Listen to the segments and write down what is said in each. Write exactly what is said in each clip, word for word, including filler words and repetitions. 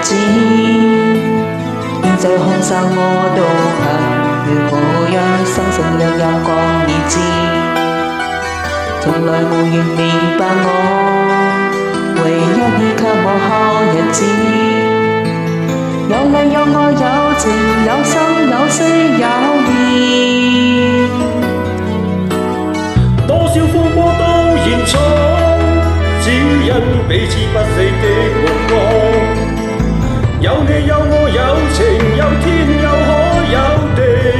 子，現在看散我都恨了我一生生日日講你知，從來無緣明白我，唯一你給我好日子，有你有我有情有生有死有義， 多少風波都延闖，只因彼此不死的目光。有你有我有情有天有海有地，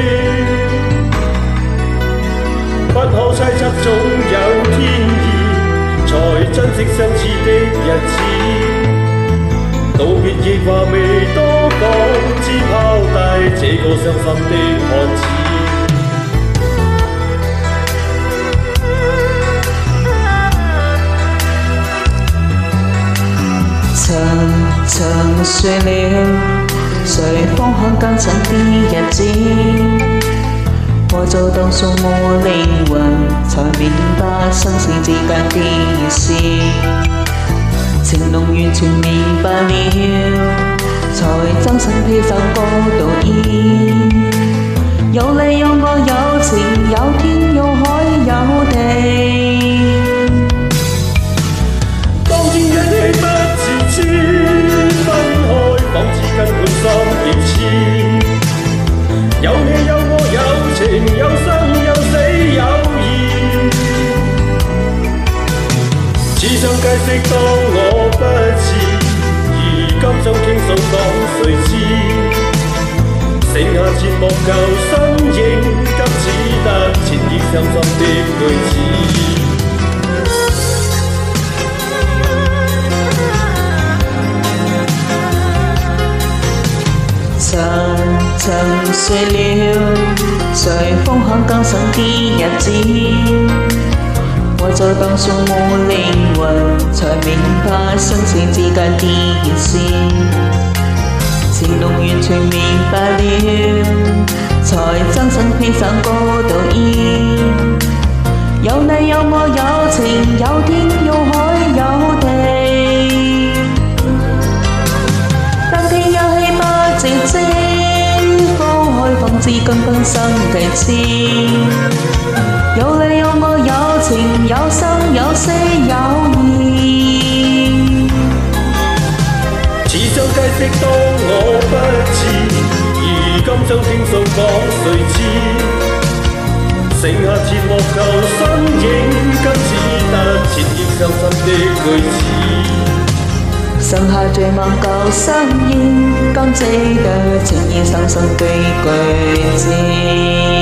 不可猜測總有天意，才珍惜相似的日子。道別亦話未多講，只拋低這個傷心的漢子。 層層碎了，誰方向更長的日子？我就當數我靈魂，才明白生死之間的意思。情濃完全明白了，才真心披上嗰道衣。有你有我有情有天有海有地。 當天一起不自知，分開仿似根本心變痴。有你有我有情有生有死有義，只想解釋當我不智，如今想傾訴講誰知，剩下節目舊身影，今只得纏結傷心的句子。 層層碎了，誰風向更深的日子？我在當數我靈魂，才明白生死之間的意思。情濃完全明白了，才真心披上嗰道衣。有你有我有情有天有海有地，當天一起不自知，放開放置更更生提示。有你有我有情有生有死有義， 只想解釋當我不智，如今想傾訴講誰知，剩下切莫舊身影，今只得纏結傷心的句子。 剩下最望舊身影，今只得情意深深的句子。